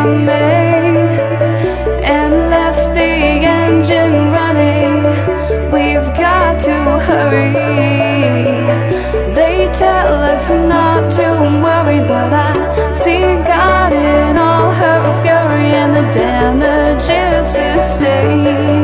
made and left the engine running. We've got to hurry. They tell us not to worry, but I see God in all her fury, and the damage is sustained.